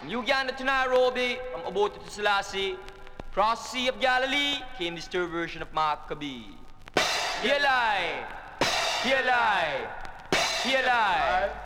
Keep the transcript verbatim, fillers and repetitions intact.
Uganda to Nairobi, from Obote to Selassie, across the Sea of Galilee came this third version of Maccabee. Here lie, here lie, here lie.